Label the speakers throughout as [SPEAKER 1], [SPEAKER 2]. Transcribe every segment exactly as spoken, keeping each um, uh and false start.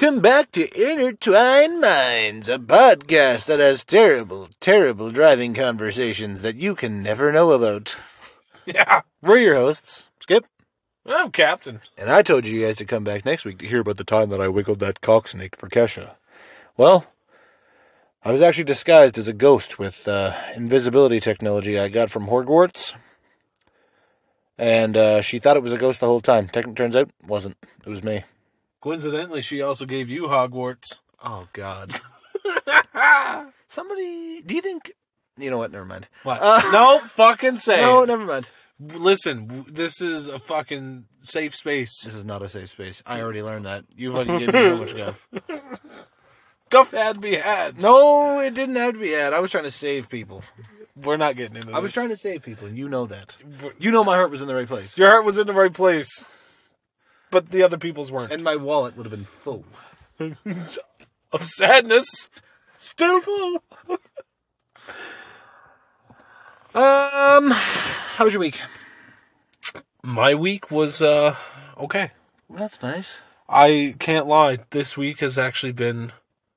[SPEAKER 1] Welcome back to Intertwined Minds, a podcast that has terrible, terrible driving conversations that you can never know about.
[SPEAKER 2] Yeah.
[SPEAKER 1] We're your hosts, Skip.
[SPEAKER 2] I'm Captain.
[SPEAKER 1] And I told you guys to come back next week to hear about the time that I wiggled that cocksnake for Kesha. Well, I was actually disguised as a ghost with uh, invisibility technology I got from Hogwarts. And uh, she thought it was a ghost the whole time. Technically, turns out, it wasn't. It was me.
[SPEAKER 2] Coincidentally, she also gave you Hogwarts.
[SPEAKER 1] Oh, God. Somebody, do you think... You know what? Never mind.
[SPEAKER 2] What?
[SPEAKER 1] Uh,
[SPEAKER 2] no, fucking say
[SPEAKER 1] No,
[SPEAKER 2] it.
[SPEAKER 1] never mind.
[SPEAKER 2] Listen, this is a fucking safe space.
[SPEAKER 1] This is not a safe space. I already learned that. You fucking gave me so much guff.
[SPEAKER 2] Guff had to be had.
[SPEAKER 1] No, it didn't have to be ad. I was trying to save people.
[SPEAKER 2] We're not getting into this.
[SPEAKER 1] I was trying to save people, and you know that. You know my heart was in the right place.
[SPEAKER 2] Your heart was in the right place, but the other people's weren't.
[SPEAKER 1] And my wallet would have been full.
[SPEAKER 2] Of sadness. Still full.
[SPEAKER 1] Um, how was your week?
[SPEAKER 2] My week was, uh, okay.
[SPEAKER 1] Well, that's nice.
[SPEAKER 2] I can't lie. This week has actually been...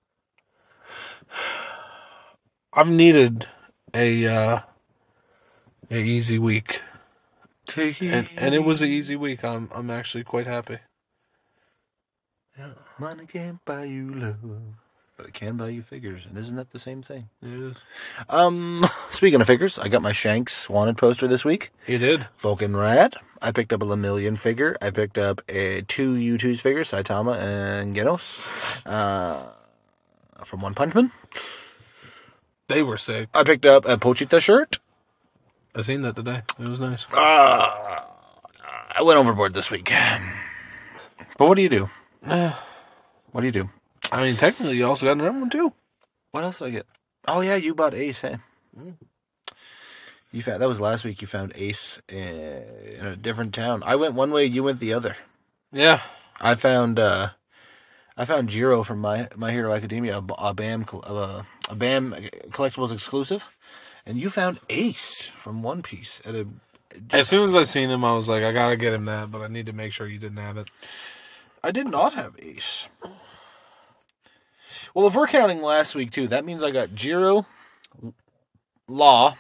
[SPEAKER 2] I've needed a, uh, a easy week. And, and it was an easy week. I'm I'm actually quite happy.
[SPEAKER 1] Yeah. Money can't buy you love, but it can buy you figures. And isn't that the same thing?
[SPEAKER 2] It is.
[SPEAKER 1] Um, speaking of figures, I got my Shanks wanted poster this week.
[SPEAKER 2] You did?
[SPEAKER 1] Fucking rad. I picked up a Lemillion figure. I picked up a two U two's figures, Saitama and Genos, uh, from One Punch Man.
[SPEAKER 2] They were sick.
[SPEAKER 1] I picked up a Pochita shirt.
[SPEAKER 2] I seen that today. It was nice.
[SPEAKER 1] Uh, I went overboard this week. But what do you do? What do you do?
[SPEAKER 2] I mean, technically, you also got another one, too.
[SPEAKER 1] What else did I get? Oh, yeah, you bought Ace, eh?
[SPEAKER 2] Mm.
[SPEAKER 1] You found, that was last week you found Ace in, in a different town. I went one way, you went the other.
[SPEAKER 2] Yeah.
[SPEAKER 1] I found uh, I found Jiro from My My Hero Academia, a, a BAM uh, a BAM collectibles exclusive, and you found Ace from One Piece at a. Just,
[SPEAKER 2] as soon as I seen him, I was like, I gotta get him that, but I need to make sure you didn't have it.
[SPEAKER 1] I did not have Ace. Well, if we're counting last week too, that means I got Jiro, Law.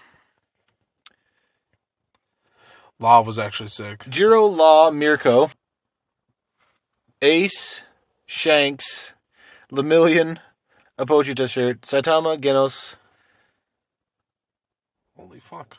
[SPEAKER 2] Law was actually sick.
[SPEAKER 1] Jiro, Law, Mirko, Ace, Shanks, Lemillion, a Pochita shirt, Saitama, Genos.
[SPEAKER 2] Holy fuck.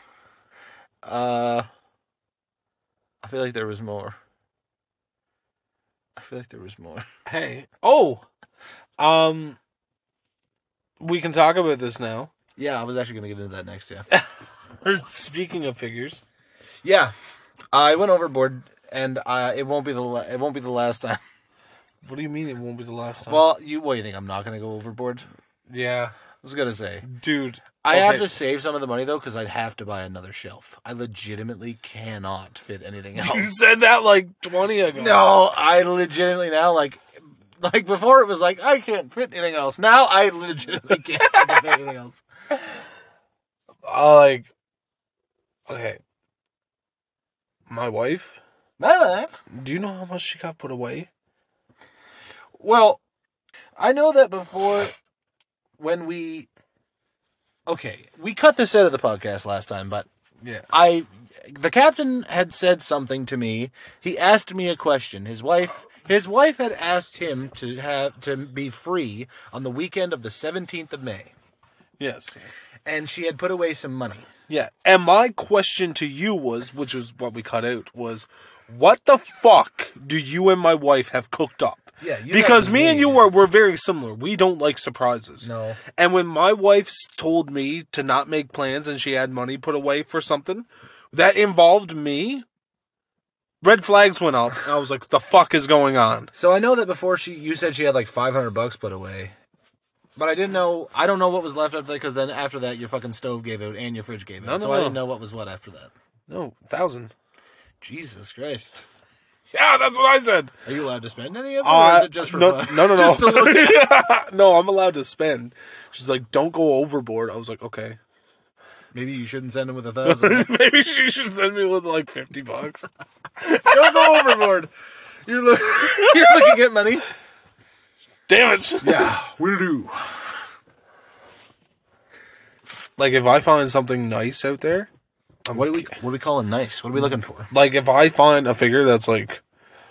[SPEAKER 1] uh, I feel like there was more. I feel like there was more.
[SPEAKER 2] Hey. Oh! Um, we can talk about this now.
[SPEAKER 1] Yeah, I was actually going to get into that next, yeah.
[SPEAKER 2] Speaking of figures.
[SPEAKER 1] Yeah, I went overboard, and uh, it won't be the la- it won't be the last time.
[SPEAKER 2] What do you mean it won't be the last time?
[SPEAKER 1] Well, you what do you think? I'm not going to go overboard?
[SPEAKER 2] Yeah.
[SPEAKER 1] I was going to say.
[SPEAKER 2] Dude.
[SPEAKER 1] I
[SPEAKER 2] okay.
[SPEAKER 1] have to save some of the money, though, because I'd have to buy another shelf. I legitimately cannot fit anything else.
[SPEAKER 2] You said that like twenty ago.
[SPEAKER 1] No, I legitimately now, like, like before it was like, I can't fit anything else. Now I legitimately can't fit anything else.
[SPEAKER 2] I like, okay. My wife?
[SPEAKER 1] My wife?
[SPEAKER 2] Do you know how much she got put away?
[SPEAKER 1] Well, I know that before, when we, okay, we cut this out of the podcast last time, but
[SPEAKER 2] yeah,
[SPEAKER 1] I, the captain had said something to me. He asked me a question. His wife, his wife had asked him to have, to be free on the weekend of the seventeenth of May.
[SPEAKER 2] Yes.
[SPEAKER 1] And she had put away some money.
[SPEAKER 2] Yeah, and my question to you was, which was what we cut out, was, what the fuck do you and my wife have cooked up?
[SPEAKER 1] Yeah, you
[SPEAKER 2] because
[SPEAKER 1] have
[SPEAKER 2] me and
[SPEAKER 1] me.
[SPEAKER 2] you are we're very similar. We don't like surprises.
[SPEAKER 1] No.
[SPEAKER 2] And when my wife told me to not make plans and she had money put away for something that involved me, red flags went up. I was like, the fuck is going on?
[SPEAKER 1] So I know that before she, you said she had like five hundred bucks put away. But I didn't know, I don't know what was left after that, because then after that, your fucking stove gave out and your fridge gave out.
[SPEAKER 2] No, no,
[SPEAKER 1] so I
[SPEAKER 2] no.
[SPEAKER 1] didn't know what was what after that.
[SPEAKER 2] No, thousand.
[SPEAKER 1] Jesus Christ.
[SPEAKER 2] Yeah, that's what I said.
[SPEAKER 1] Are you allowed to spend any of it,
[SPEAKER 2] Uh,
[SPEAKER 1] or is it just for
[SPEAKER 2] no,
[SPEAKER 1] fun?
[SPEAKER 2] no, no, no.
[SPEAKER 1] Just to look at?
[SPEAKER 2] No, I'm allowed to spend. She's like, don't go overboard. I was like, okay.
[SPEAKER 1] Maybe you shouldn't send him with a thousand.
[SPEAKER 2] Maybe she should send me with like fifty bucks.
[SPEAKER 1] Don't go overboard. You're, look, you're looking at money.
[SPEAKER 2] Damn it.
[SPEAKER 1] Yeah, will do.
[SPEAKER 2] Like, if I find something nice out there, I'm,
[SPEAKER 1] What do we what do we call it nice? What are we looking for?
[SPEAKER 2] like, if I find a figure that's like,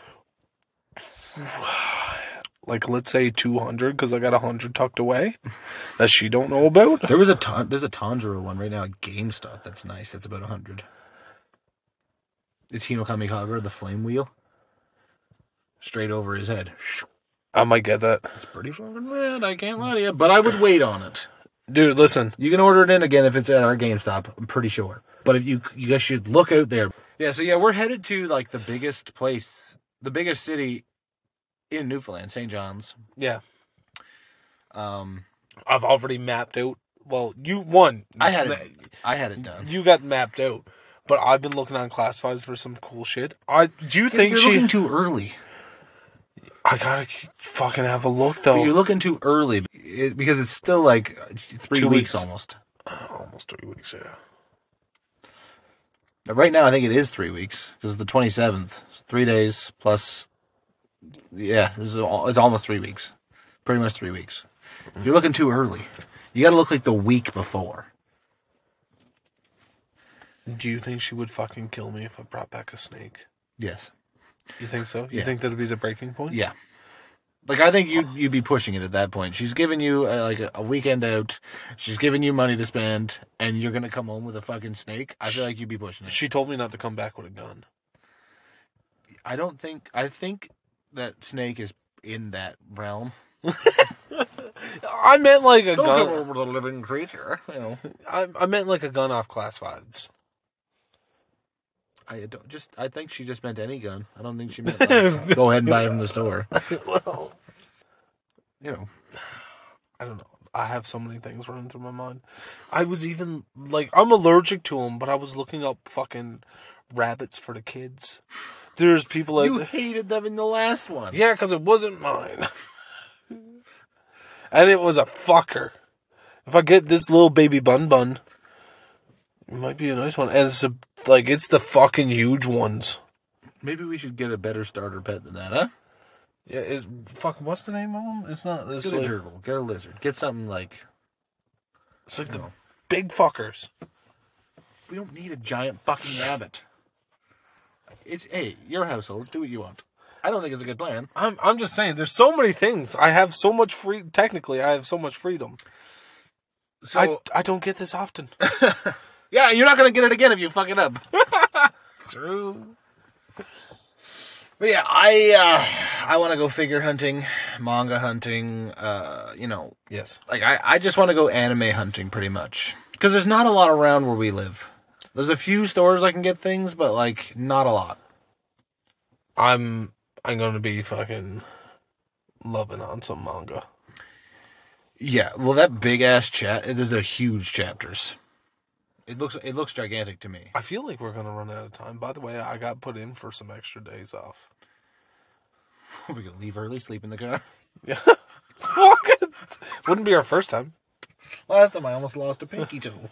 [SPEAKER 2] like, let's say two hundred, because I got one hundred tucked away that she don't know about.
[SPEAKER 1] There was a ton, there's a Tanjiro one right now at GameStop that's nice. That's about one hundred. It's Hino Kamikaze, the flame wheel. Straight over his head.
[SPEAKER 2] I might get that.
[SPEAKER 1] It's pretty fucking rad, I can't lie to you. But I would wait on it.
[SPEAKER 2] Dude, listen.
[SPEAKER 1] You can order it in again if it's at our GameStop, I'm pretty sure. But if you you guys should look out there. Yeah, so yeah, we're headed to like the biggest place, the biggest city in Newfoundland, Saint John's.
[SPEAKER 2] Yeah.
[SPEAKER 1] Um,
[SPEAKER 2] I've already mapped out. Well, you won.
[SPEAKER 1] I had it. I had it done.
[SPEAKER 2] You got mapped out. But I've been looking on classifieds for some cool shit. I do you
[SPEAKER 1] Yeah,
[SPEAKER 2] think
[SPEAKER 1] you're
[SPEAKER 2] she?
[SPEAKER 1] looking too early?
[SPEAKER 2] I gotta fucking have a look though.
[SPEAKER 1] But you're looking too early it, because it's still like three
[SPEAKER 2] Two
[SPEAKER 1] weeks,
[SPEAKER 2] weeks.
[SPEAKER 1] almost.
[SPEAKER 2] Almost three weeks. Yeah.
[SPEAKER 1] Right now, I think it is three weeks because it's the twenty-seventh. Three days plus. Yeah, this is all, it's almost three weeks. Pretty much three weeks. You're looking too early. You got to look like the week before.
[SPEAKER 2] Do you think she would fucking kill me if I brought back a snake?
[SPEAKER 1] Yes.
[SPEAKER 2] You think so? You
[SPEAKER 1] Yeah.
[SPEAKER 2] think that'd be the breaking point?
[SPEAKER 1] Yeah. Like, I think you you'd be pushing it at that point. She's giving you, uh, like, a, a weekend out. She's giving you money to spend, and you're going to come home with a fucking snake. I feel like you'd be pushing it.
[SPEAKER 2] She told me not to come back with a gun.
[SPEAKER 1] I don't think... I think that snake is in that realm.
[SPEAKER 2] I meant like a
[SPEAKER 1] Don't
[SPEAKER 2] gun.
[SPEAKER 1] come over the living creature. You know.
[SPEAKER 2] I, I meant like a gun off classifieds.
[SPEAKER 1] I don't just. I think she just meant any gun. I don't think she meant like, go ahead and buy it from the store.
[SPEAKER 2] Well,
[SPEAKER 1] You know.
[SPEAKER 2] I don't know. I have so many things running through my mind. I was even like, I'm allergic to them, but I was looking up fucking rabbits for the kids. There's people like
[SPEAKER 1] You hated them in the last one.
[SPEAKER 2] yeah, because it wasn't mine, and it was a fucker. If I get this little baby bun bun, it might be a nice one, and it's a, like it's the fucking huge ones.
[SPEAKER 1] Maybe we should get a better starter pet than that, huh?
[SPEAKER 2] Yeah, it's fucking. What's the name of them? It's not. It's
[SPEAKER 1] Get a
[SPEAKER 2] like,
[SPEAKER 1] gerbil. Get a lizard. Get something like.
[SPEAKER 2] it's like the
[SPEAKER 1] know.
[SPEAKER 2] big fuckers.
[SPEAKER 1] We don't need a giant fucking rabbit. It's hey, your household. Do what you want. I don't think it's a good plan.
[SPEAKER 2] I'm I'm just saying, there's so many things. I have so much free. Technically, I have so much freedom.
[SPEAKER 1] So
[SPEAKER 2] I I don't get this often.
[SPEAKER 1] yeah, you're not gonna get it again if you fuck it up.
[SPEAKER 2] True.
[SPEAKER 1] But yeah, I uh, I want to go figure hunting, manga hunting. Uh, you know,
[SPEAKER 2] Yes.
[SPEAKER 1] like I, I just want to go anime hunting pretty much because there's not a lot around where we live. There's a few stores I can get things, but like not a lot.
[SPEAKER 2] I'm I'm gonna be fucking loving on some manga.
[SPEAKER 1] Yeah, well, that big ass chat. It is a huge chapters. It looks it looks gigantic to me.
[SPEAKER 2] I feel like we're gonna run out of time. By the way, I got put in for some extra days off.
[SPEAKER 1] We could leave early, sleep in the car.
[SPEAKER 2] Yeah. Fuck it. Wouldn't be our first time.
[SPEAKER 1] Last time I almost lost a pinky toe.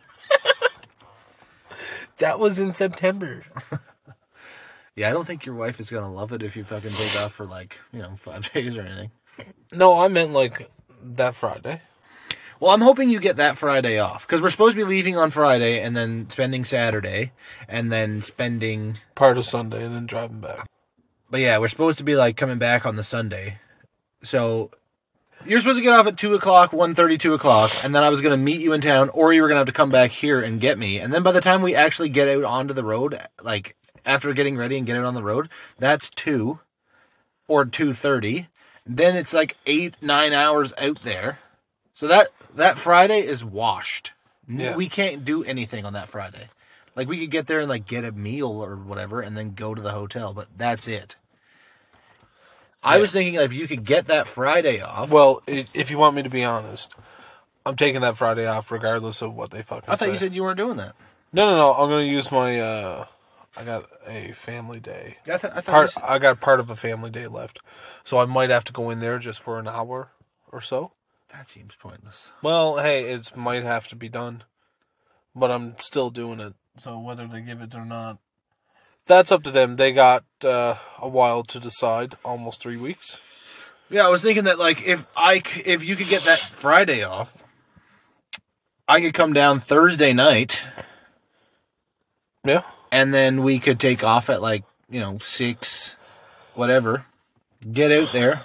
[SPEAKER 2] That was in September.
[SPEAKER 1] Yeah, I don't think your wife is gonna love it if you fucking take off for like you know five days or anything.
[SPEAKER 2] No, I meant like that Friday.
[SPEAKER 1] Well, I'm hoping you get that Friday off because we're supposed to be leaving on Friday and then spending Saturday and then spending.
[SPEAKER 2] Part of Sunday and then driving back.
[SPEAKER 1] But yeah, we're supposed to be like coming back on the Sunday. So you're supposed to get off at two o'clock, one thirty, two o'clock, and then I was gonna meet you in town, or you were gonna have to come back here and get me. And then by the time we actually get out onto the road, like after getting ready and get out on the road, that's two or two thirty. Then it's like eight, nine hours out there. So that that Friday is washed.
[SPEAKER 2] Yeah.
[SPEAKER 1] We can't do anything on that Friday. Like, we could get there and, like, get a meal or whatever and then go to the hotel, but that's it. I
[SPEAKER 2] Yeah.
[SPEAKER 1] was thinking if you could get that Friday off.
[SPEAKER 2] Well, i- if you want me to be honest, I'm taking that Friday off regardless of what they fucking
[SPEAKER 1] I thought
[SPEAKER 2] say.
[SPEAKER 1] you said you weren't doing that.
[SPEAKER 2] No, no, no. I'm gonna use my. uh I got a family day.
[SPEAKER 1] I, th- I thought you
[SPEAKER 2] Part.
[SPEAKER 1] said-
[SPEAKER 2] I got part of a family day left, so I might have to go in there just for an hour or so.
[SPEAKER 1] that seems pointless.
[SPEAKER 2] Well, hey, it might have to be done, but I'm still doing it. So whether they give it or not, that's up to them. They got uh, a while to decide. Almost three weeks.
[SPEAKER 1] Yeah, I was thinking that, like, if I c- if you could get that Friday off, I could come down Thursday night,
[SPEAKER 2] Yeah.
[SPEAKER 1] and then we could take off at, like, you know, six, whatever, get out there,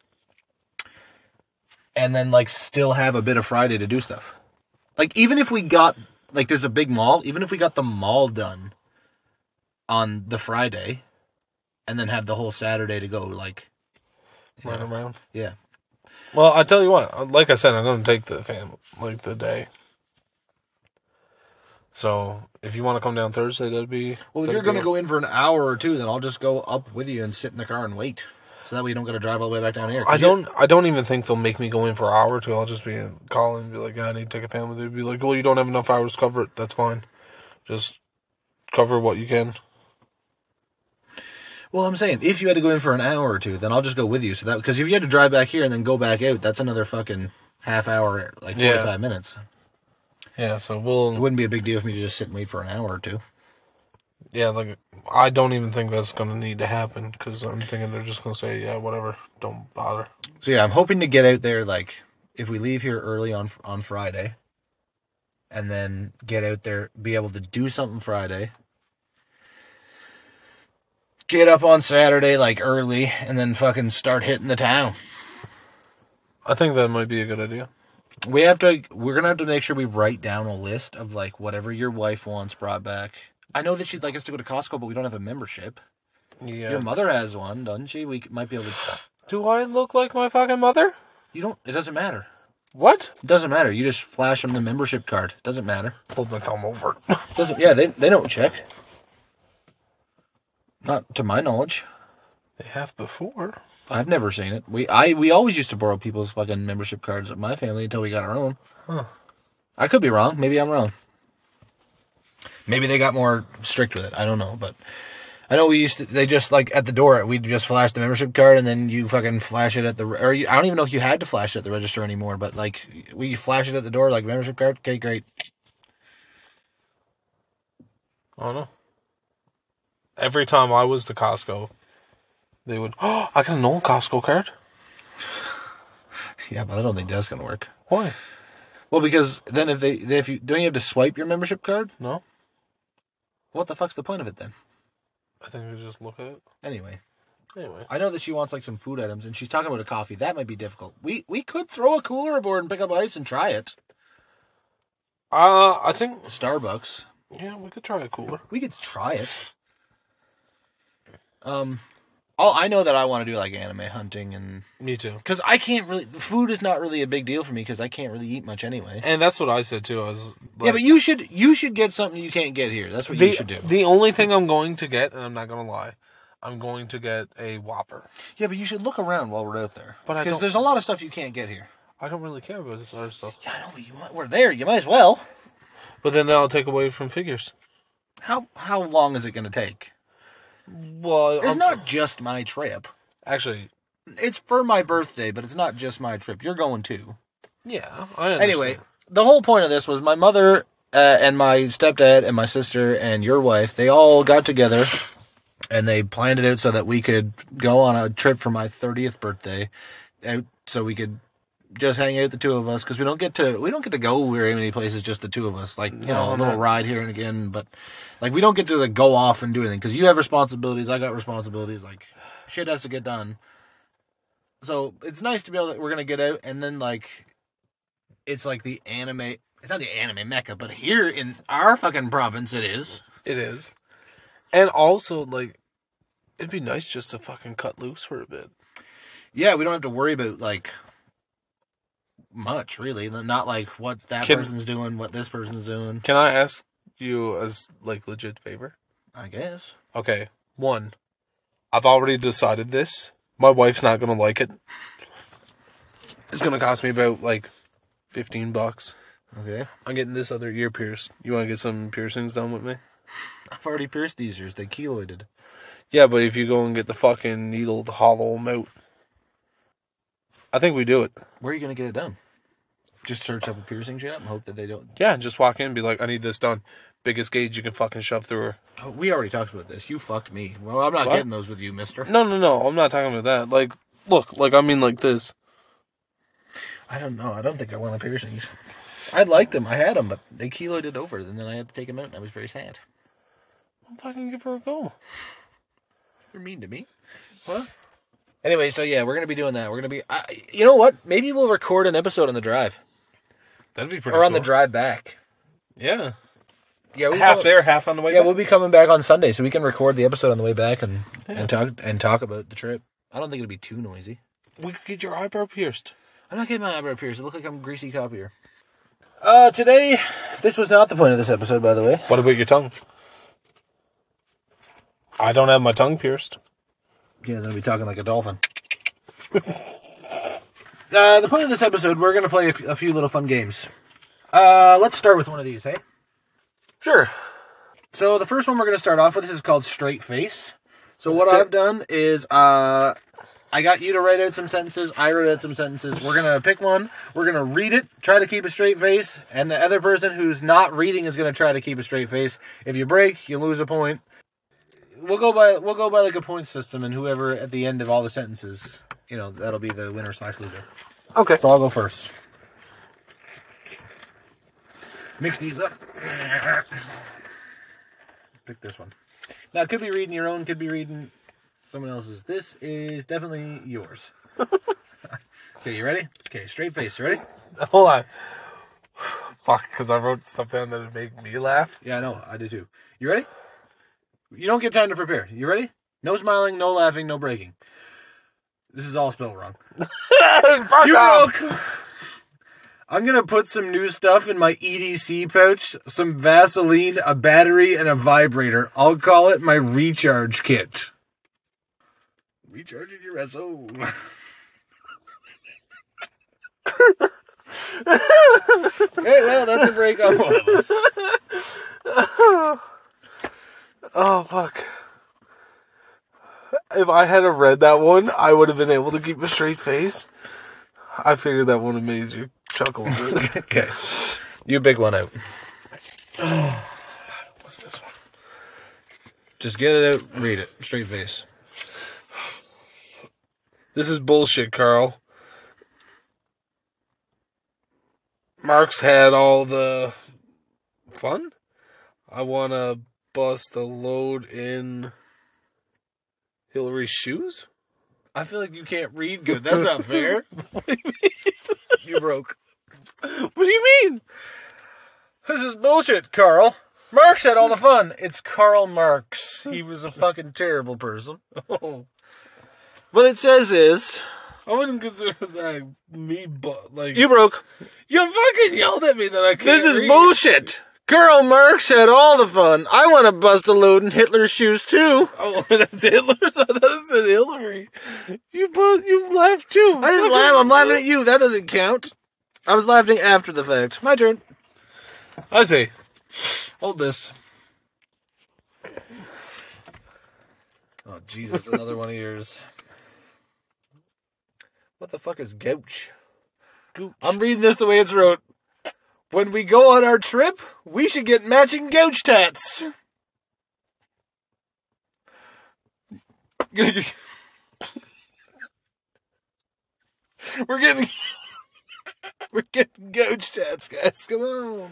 [SPEAKER 1] and then, like, still have a bit of Friday to do stuff. Like, even if we got, like, there's a big mall, even if we got the mall done on the Friday, and then have the whole Saturday to go, like...
[SPEAKER 2] Run around.
[SPEAKER 1] Yeah.
[SPEAKER 2] Well, I tell you what. Like I said, I'm going to take the fam like the day. So if you want to come down Thursday, that'd be.
[SPEAKER 1] Well, if you're going to go in for an hour or two, then I'll just go up with you and sit in the car and wait, so that way you don't got to drive all the way back down here.
[SPEAKER 2] I don't. I don't even think they'll make me go in for an hour or two. I'll just be in, calling and be like, yeah, I need to take a family. They'd be like, well, you don't have enough hours to cover it. That's fine. Just cover what you can.
[SPEAKER 1] Well, I'm saying, if you had to go in for an hour or two, then I'll just go with you. So that because if you had to drive back here and then go back out, that's another fucking half hour, like forty-five
[SPEAKER 2] Yeah.
[SPEAKER 1] minutes.
[SPEAKER 2] Yeah, so we'll.
[SPEAKER 1] It wouldn't be a big deal for me to just sit and wait for an hour or two.
[SPEAKER 2] Yeah, like I don't even think that's gonna need to happen because I'm thinking they're just gonna say, yeah, whatever, don't bother.
[SPEAKER 1] So yeah, I'm hoping to get out there, like, if we leave here early on on Friday, and then get out there, be able to do something Friday. Get up on Saturday, like, early, and then fucking start hitting the town.
[SPEAKER 2] I think that might be a good idea.
[SPEAKER 1] We have to, we're going to have to make sure we write down a list of, like, whatever your wife wants brought back. I know that she'd like us to go to Costco, but we don't have a membership.
[SPEAKER 2] Yeah.
[SPEAKER 1] Your mother has one, doesn't she? We might be able to...
[SPEAKER 2] Do I look like my fucking mother?
[SPEAKER 1] You don't, it doesn't matter.
[SPEAKER 2] What?
[SPEAKER 1] It doesn't matter. You just flash them the membership card. Doesn't matter.
[SPEAKER 2] Hold my thumb over it.
[SPEAKER 1] Doesn't, yeah, they, they don't check. Not to my knowledge.
[SPEAKER 2] They have before.
[SPEAKER 1] I've never seen it. We I we always used to borrow people's fucking membership cards at my family until we got our own.
[SPEAKER 2] Huh.
[SPEAKER 1] I could be wrong. Maybe I'm wrong. Maybe they got more strict with it. I don't know, but I know we used to. They just like at the door, we'd just flash the membership card, and then you fucking flash it at the. Or you, I don't even know if you had to flash it at the register anymore, but like we flash it at the door, like membership card. Okay, great.
[SPEAKER 2] I don't know. Every time I was to Costco, they would, oh, I got an old Costco card.
[SPEAKER 1] Yeah, but I don't think that's gonna work.
[SPEAKER 2] Why?
[SPEAKER 1] Well, because then if they if you don't you have to swipe your membership card?
[SPEAKER 2] No.
[SPEAKER 1] What the fuck's the point of it then?
[SPEAKER 2] I think we just look at it.
[SPEAKER 1] Anyway.
[SPEAKER 2] Anyway.
[SPEAKER 1] I know that she wants like some food items, and she's talking about a coffee. That might be difficult. We we could throw a cooler aboard and pick up ice and try it.
[SPEAKER 2] Uh, I think,
[SPEAKER 1] Starbucks.
[SPEAKER 2] yeah, we could try a cooler.
[SPEAKER 1] We could try it. Um, all I know that I want to do like anime hunting, and
[SPEAKER 2] Me too.
[SPEAKER 1] because I can't really, food is not really a big deal for me because I can't really eat much anyway.
[SPEAKER 2] And that's what I said too. I was like,
[SPEAKER 1] Yeah, but you should you should get something you can't get here. That's what
[SPEAKER 2] the,
[SPEAKER 1] you should do.
[SPEAKER 2] The only thing I'm going to get, and I'm not going to lie, I'm going to get a Whopper.
[SPEAKER 1] Yeah, but you should look around while we're out there.
[SPEAKER 2] But I
[SPEAKER 1] because
[SPEAKER 2] don't-
[SPEAKER 1] there's a lot of stuff you can't get here.
[SPEAKER 2] I don't really care about this other stuff.
[SPEAKER 1] Yeah, I know, but you might, we're there. You might as well.
[SPEAKER 2] But then that'll take away from figures.
[SPEAKER 1] How how long is it going to take?
[SPEAKER 2] Well,
[SPEAKER 1] It's
[SPEAKER 2] I'm-
[SPEAKER 1] not just my trip.
[SPEAKER 2] actually.
[SPEAKER 1] It's for my birthday, but it's not just my trip. You're going too.
[SPEAKER 2] Yeah, I understand.
[SPEAKER 1] Anyway, the whole point of this was my mother uh, and my stepdad and my sister and your wife, they all got together and they planned it out so that we could go on a trip for my thirtieth birthday out so we could just hang out, the two of us, because we don't get to we don't get to go very many places, just the two of us, like, you know,
[SPEAKER 2] No,
[SPEAKER 1] a little
[SPEAKER 2] not-
[SPEAKER 1] ride here and again, but like we don't get to like go off and do anything because you have responsibilities, I got responsibilities, like shit has to get done. So it's nice to be able to, we're gonna get out, and then like it's like the anime, it's not the anime mecca, but here in our fucking province it is.
[SPEAKER 2] It is. And also, like, it'd be nice just to fucking cut loose for a bit.
[SPEAKER 1] Yeah, we don't have to worry about like much really, not like what that
[SPEAKER 2] Can-
[SPEAKER 1] person's doing, what this person's doing.
[SPEAKER 2] Can I ask you as, like, legit favor?
[SPEAKER 1] I guess.
[SPEAKER 2] Okay, one, I've already decided this. My wife's not gonna like it. It's gonna cost me about, like, fifteen bucks.
[SPEAKER 1] Okay.
[SPEAKER 2] I'm getting this other ear pierced. You wanna get some piercings done with me?
[SPEAKER 1] I've already pierced these ears. They keloided.
[SPEAKER 2] Yeah, but if you go and get the fucking needle to hollow them out, I think we do it.
[SPEAKER 1] Where are you gonna get it done? Just search up a piercing shop and hope that they don't.
[SPEAKER 2] Yeah, just walk in and be like, I need this done. Biggest gauge you can fucking shove through her.
[SPEAKER 1] Oh, we already talked about this. You fucked me. Well, I'm not
[SPEAKER 2] What?
[SPEAKER 1] getting those with you, mister.
[SPEAKER 2] No, no, no. I'm not talking about that. Like, Look, like, I mean like this.
[SPEAKER 1] I don't know. I don't think I want a piercing. I liked them. I had them, but they keloided it over, and then I had to take them out, and I was very sad.
[SPEAKER 2] I'm fucking give her a go.
[SPEAKER 1] You're mean to me.
[SPEAKER 2] What?
[SPEAKER 1] Anyway, so yeah, we're going to be doing that. We're going to be... Uh, you know what? Maybe we'll record an episode on the drive.
[SPEAKER 2] That'd be pretty
[SPEAKER 1] Or on
[SPEAKER 2] cool.
[SPEAKER 1] the drive back.
[SPEAKER 2] Yeah.
[SPEAKER 1] Yeah, we
[SPEAKER 2] half
[SPEAKER 1] come,
[SPEAKER 2] there, half on the way
[SPEAKER 1] Yeah,
[SPEAKER 2] back.
[SPEAKER 1] we'll be coming back on Sunday, so we can record the episode on the way back and,
[SPEAKER 2] Yeah.
[SPEAKER 1] and talk and talk about the trip. I don't think it'll be too noisy.
[SPEAKER 2] We could get your eyebrow pierced.
[SPEAKER 1] I'm not getting my eyebrow pierced. It looks like I'm a greasy copier. Uh, today, this was not the point of this episode, by the way.
[SPEAKER 2] What about your tongue? I don't have my tongue pierced.
[SPEAKER 1] Yeah, then I'll be talking like a dolphin. uh, the point of this episode, we're going to play a, f- a few little fun games. Uh, let's start with one of these, hey?
[SPEAKER 2] Sure.
[SPEAKER 1] So the first one we're going to start off with, this is called Straight Face. So what I've done is, uh, I got you to write out some sentences, I wrote out some sentences. We're going to pick one, we're going to read it, try to keep a straight face, and the other person who's not reading is going to try to keep a straight face. If you break, you lose a point. We'll go by we'll go by like a point system, and whoever at the end of all the sentences, you know, that'll be the winner slash loser.
[SPEAKER 2] Okay.
[SPEAKER 1] So I'll go first. Mix these up. Pick this one. Now, it could be reading your own, could be reading someone else's. This is definitely yours. Okay, you ready? Okay, straight face. You ready?
[SPEAKER 2] Hold on. Fuck, because I wrote stuff down that would make me laugh.
[SPEAKER 1] Yeah, I know. I did too. You ready? You don't get time to prepare. You ready? No smiling, no laughing, no breaking. This is all spelled wrong.
[SPEAKER 2] Fuck
[SPEAKER 1] You
[SPEAKER 2] off.
[SPEAKER 1] broke! I'm going to put some new stuff in my E D C pouch, some Vaseline, a battery, and a vibrator. I'll call it my recharge kit. Recharging your S O. Okay, well, that's a break on one of us.
[SPEAKER 2] Oh, fuck. If I had have read that one, I would have been able to keep a straight face. I figured that would have made you chuckle a bit.
[SPEAKER 1] Okay. You big one out.
[SPEAKER 2] What's this one?
[SPEAKER 1] Just get it out, read it. Straight face.
[SPEAKER 2] This is bullshit, Carl. Mark's had all the fun. I want to bust a load in Hillary's shoes.
[SPEAKER 1] I feel like you can't read good. That's not fair. You broke.
[SPEAKER 2] What do you mean?
[SPEAKER 1] This is bullshit, Carl. Marx had all the fun. It's Karl Marx. He was a fucking terrible person.
[SPEAKER 2] Oh,
[SPEAKER 1] What it says is...
[SPEAKER 2] I wouldn't consider that me, but like
[SPEAKER 1] You broke.
[SPEAKER 2] you fucking yelled at me that I can't
[SPEAKER 1] This is
[SPEAKER 2] read.
[SPEAKER 1] bullshit. Karl Marx had all the fun. I want to bust a load in Hitler's shoes, too.
[SPEAKER 2] Oh, that's Hitler. That's Hillary. You both, you laughed too.
[SPEAKER 1] I didn't laugh. I'm laughing at you. That doesn't count. I was laughing after the fact. My turn.
[SPEAKER 2] I see.
[SPEAKER 1] Hold this. Oh, Jesus. Another one of yours. What the fuck is gouch?
[SPEAKER 2] Gooch.
[SPEAKER 1] I'm reading this the way it's wrote. When we go on our trip, we should get matching gouch tats. We're getting... We're getting gouch tats, guys. Come on.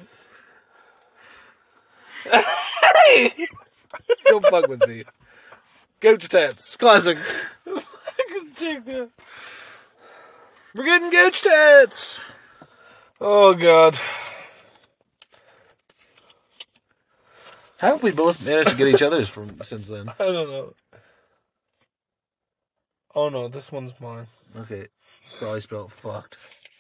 [SPEAKER 2] Hey!
[SPEAKER 1] Don't fuck with me. Gouch tats. Classic.
[SPEAKER 2] I can check that.
[SPEAKER 1] We're getting gouch tats.
[SPEAKER 2] Oh God.
[SPEAKER 1] How have we both managed to get each other's from since then?
[SPEAKER 2] I don't know. Oh no, this one's mine.
[SPEAKER 1] Okay. Probably spelled fucked.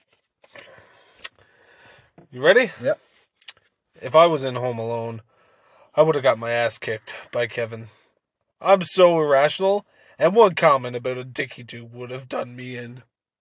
[SPEAKER 2] You ready?
[SPEAKER 1] Yep.
[SPEAKER 2] If I was in Home Alone, I would have got my ass kicked by Kevin. I'm so irrational, and one comment about a dicky tube would have done me in.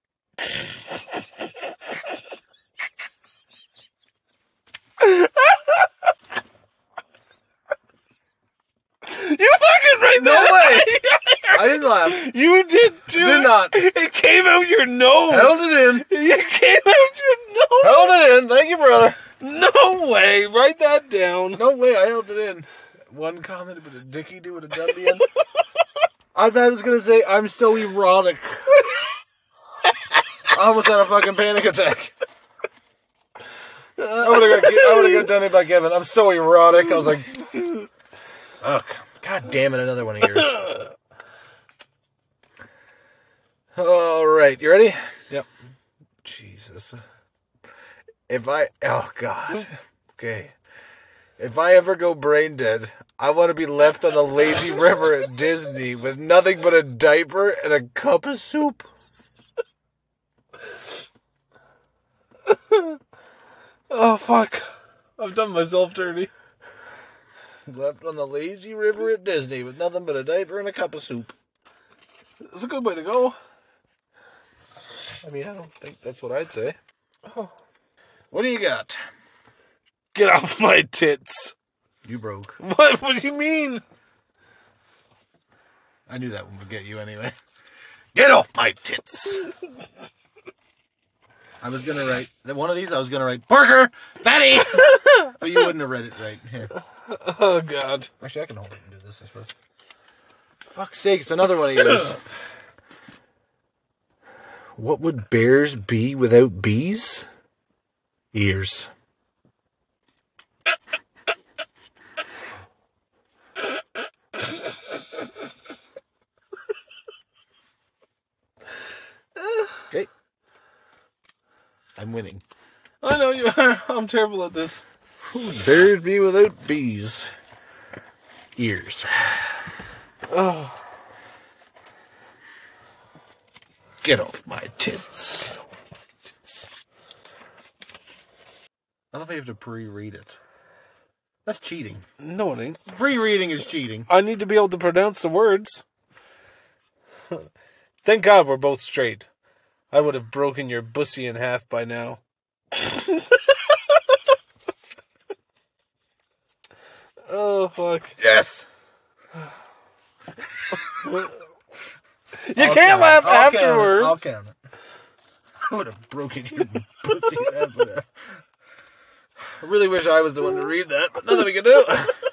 [SPEAKER 2] You fucking right
[SPEAKER 1] No
[SPEAKER 2] there.
[SPEAKER 1] way. I didn't laugh.
[SPEAKER 2] You did too.
[SPEAKER 1] Did not.
[SPEAKER 2] It came out your nose.
[SPEAKER 1] Held it in.
[SPEAKER 2] It came out your nose.
[SPEAKER 1] Held it in. Thank you, brother.
[SPEAKER 2] No way. Write that down.
[SPEAKER 1] No way. I held it in. One comment about a dicky do would have done me in. I thought it was going to say, I'm so erotic. I almost had a fucking panic attack. I would have got, I would have got done it by Kevin. I'm so erotic. I was like, fuck. God damn it, another one of yours. All right, you ready?
[SPEAKER 2] Yep.
[SPEAKER 1] Jesus. If I, oh God. Okay. If I ever go brain dead, I want to be left on the lazy river at Disney with nothing but a diaper and a cup of soup.
[SPEAKER 2] Oh, fuck. I've done myself dirty.
[SPEAKER 1] Left on the lazy river at Disney with nothing but a diaper and a cup of soup.
[SPEAKER 2] It's a good way to go.
[SPEAKER 1] I mean, I don't think that's what I'd say. Oh. What do you got?
[SPEAKER 2] Get off my tits.
[SPEAKER 1] You broke.
[SPEAKER 2] What? What do you mean?
[SPEAKER 1] I knew that one would get you anyway. Get off my tits. I was going to write, one of these I was going to write, Parker, Fatty. But you wouldn't have read it right. Here.
[SPEAKER 2] Oh, God.
[SPEAKER 1] Actually, I can hold it and do this, I suppose. Fuck's sake, it's another one of yours. What would bears be without bees? Ears. Okay. I'm winning.
[SPEAKER 2] I know you are. I'm terrible at this.
[SPEAKER 1] Who would bears be without bees? Ears.
[SPEAKER 2] Oh.
[SPEAKER 1] Get off my tits. Get off my tits. I love how you have to pre-read it. That's cheating.
[SPEAKER 2] No, it ain't.
[SPEAKER 1] Pre-reading is cheating.
[SPEAKER 2] I need to be able to pronounce the words. Thank God we're both straight. I would have broken your bussy in half by now. Oh, fuck.
[SPEAKER 1] Yes.
[SPEAKER 2] You
[SPEAKER 1] I'll
[SPEAKER 2] can't
[SPEAKER 1] count
[SPEAKER 2] laugh
[SPEAKER 1] it. I'll
[SPEAKER 2] afterwards.
[SPEAKER 1] Count it. I'll count it. I would have broken your pussy in half with that. I really wish I was the one to read that, but nothing we can do.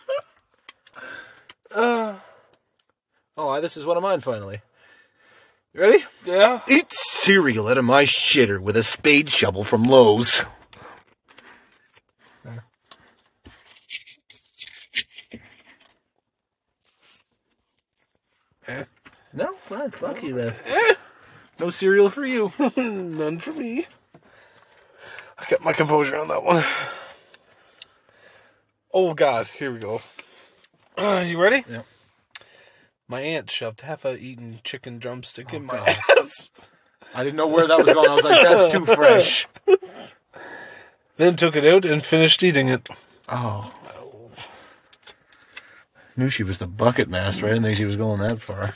[SPEAKER 2] Uh,
[SPEAKER 1] oh, this is one of mine finally. You ready?
[SPEAKER 2] yeah.
[SPEAKER 1] Eat cereal out of my shitter with a spade shovel from Lowe's.
[SPEAKER 2] Eh.
[SPEAKER 1] No, fine, fuck you then. Eh. No cereal for you.
[SPEAKER 2] None for me. I got my composure on that one. Oh, God. Here we go. Uh, you ready?
[SPEAKER 1] Yep.
[SPEAKER 2] My aunt shoved half a eaten chicken drumstick
[SPEAKER 1] Oh,
[SPEAKER 2] in my
[SPEAKER 1] God.
[SPEAKER 2] ass.
[SPEAKER 1] I didn't know where that was going. I was like, that's too fresh.
[SPEAKER 2] Then took it out and finished eating it.
[SPEAKER 1] Oh. Knew she was the bucket master. I didn't think she was going that far.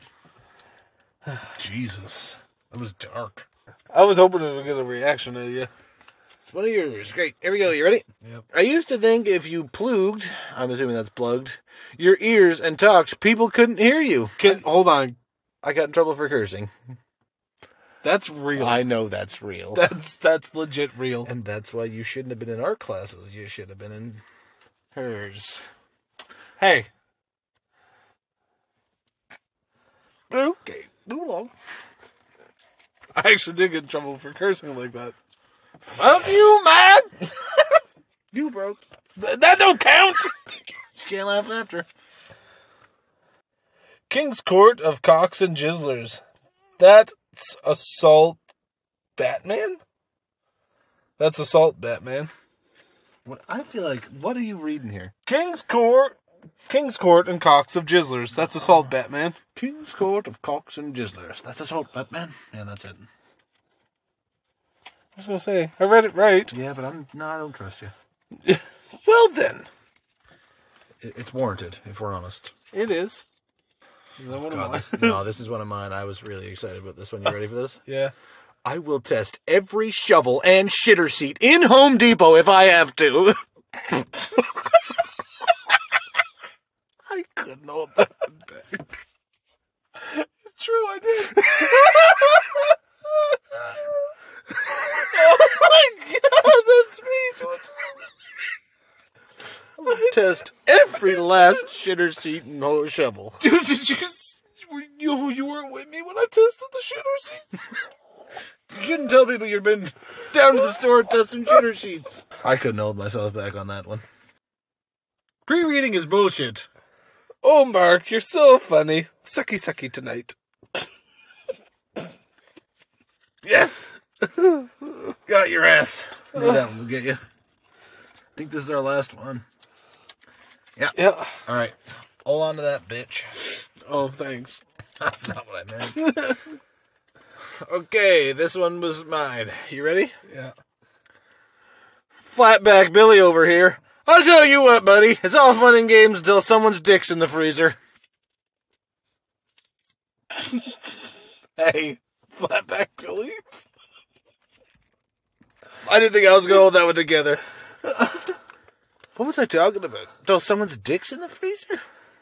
[SPEAKER 1] Jesus. That was dark.
[SPEAKER 2] I was hoping it would get a reaction out of you.
[SPEAKER 1] It's one of yours. Great. Here we go. You ready?
[SPEAKER 2] Yep.
[SPEAKER 1] I used to think if you plugged, I'm assuming that's plugged, your ears and talked, people couldn't hear you.
[SPEAKER 2] Can, hold on.
[SPEAKER 1] I got in trouble for cursing.
[SPEAKER 2] That's real.
[SPEAKER 1] I know that's real.
[SPEAKER 2] That's that's legit real.
[SPEAKER 1] And that's why you shouldn't have been in art classes. You should have been in hers.
[SPEAKER 2] Hey.
[SPEAKER 1] Okay. Move along.
[SPEAKER 2] I actually did get in trouble for cursing like that.
[SPEAKER 1] Fuck you, man! You broke.
[SPEAKER 2] Th- that don't count!
[SPEAKER 1] You can't laugh after.
[SPEAKER 2] King's Court of Cocks and Jizzlers. That's assault Batman? That's assault Batman.
[SPEAKER 1] What I feel like, what are you reading here?
[SPEAKER 2] King's Court King's Court and Cocks of Jizzlers. That's assault Batman.
[SPEAKER 1] King's Court of Cocks and Jizzlers. That's assault Batman. Yeah, that's it.
[SPEAKER 2] I was gonna say, I read it right.
[SPEAKER 1] Yeah, but I'm no, I don't trust you.
[SPEAKER 2] Well then.
[SPEAKER 1] It, it's warranted, if we're honest.
[SPEAKER 2] It is. Is that one of
[SPEAKER 1] God,
[SPEAKER 2] mine?
[SPEAKER 1] this, no, this is one of mine. I was really excited about this one. You ready for this?
[SPEAKER 2] Yeah.
[SPEAKER 1] I will test every shovel and shitter seat in Home Depot if I have to. I couldn't hold that one back.
[SPEAKER 2] It's true, I did. Oh my God, that's me.
[SPEAKER 1] I will test every last shitter seat and whole shovel.
[SPEAKER 2] Dude, did you, were you, you weren't with me when I tested the shitter seats?
[SPEAKER 1] You shouldn't tell people you've been down to the store to test some shooter sheets. I couldn't hold myself back on that one. Pre-reading is bullshit.
[SPEAKER 2] Oh, Mark, you're so funny. Sucky sucky tonight.
[SPEAKER 1] Yes! Got your ass. Maybe that one will get you. I think this is our last one. Yeah.
[SPEAKER 2] Yeah.
[SPEAKER 1] Alright. Hold on to that, bitch.
[SPEAKER 2] Oh, thanks.
[SPEAKER 1] That's not what I meant. Okay, this one was mine. You ready?
[SPEAKER 2] Yeah.
[SPEAKER 1] Flatback Billy over here. I'll tell you what, buddy. It's all fun and games until someone's dick's in the freezer.
[SPEAKER 2] Hey, Flatback Billy.
[SPEAKER 1] I didn't think I was going to hold that one together. What was I talking about? Until someone's dick's in the freezer?